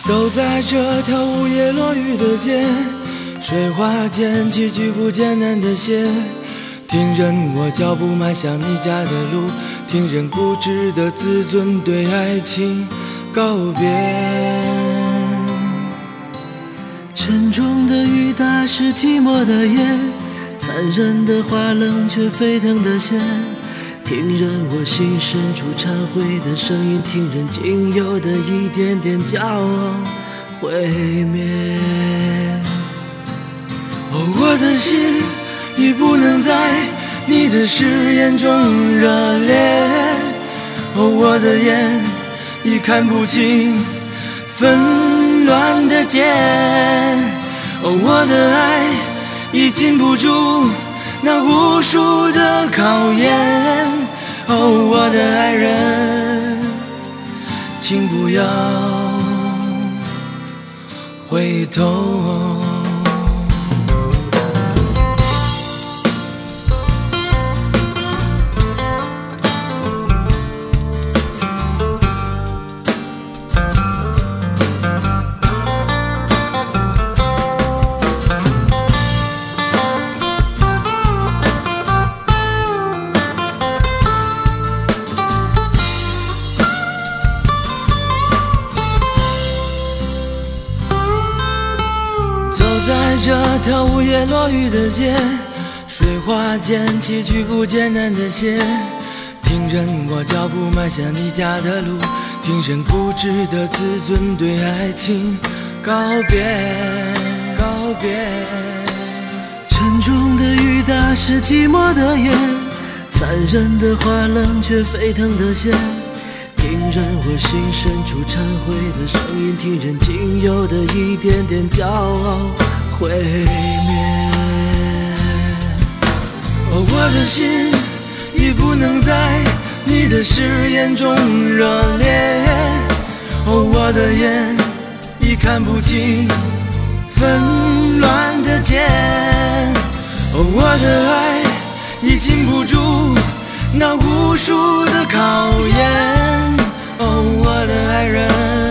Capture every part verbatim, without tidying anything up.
走在这条无叶落雨的街，水花溅起举步艰难的鞋，听任我脚步迈向你家的路，听任固执的自尊对爱情告别。 沉重的雨打湿寂寞的夜，残忍的花冷却沸腾的线，听任我心深处忏悔的声音，听任仅有的一点点骄傲毁灭。 哦，我的心已不能在你的誓言中热烈，哦，我的眼已看不清纷乱的剑，哦，我的爱已禁不住那无数的考验，哦，我的爱人，请不要回头。在这条无叶落雨的街，水花溅起举步艰难的鞋，听任我脚步迈向你家的路，听任固执的自尊对爱情告别告别。 沉重的雨打湿寂寞的夜，残忍的花冷却沸腾的线，听任我心深处忏悔的声音，听任仅有的一点点骄傲毁灭。 哦，我的心已不能在你的誓言中热烈，哦，我的眼已看不清纷乱的剑，哦，我的爱已禁不住那无数的考验，哦，我的爱人，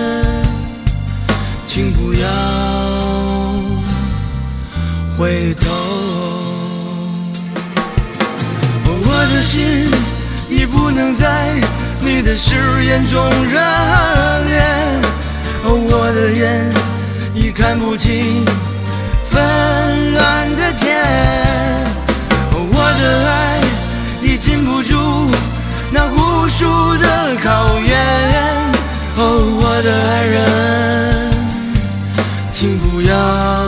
请不要回头。哦，我的心已不能在你的誓言中热烈，哦，我的眼已看不清纷乱的剑，哦，我的爱已禁不住那无数的考验，哦，我的爱人，请不要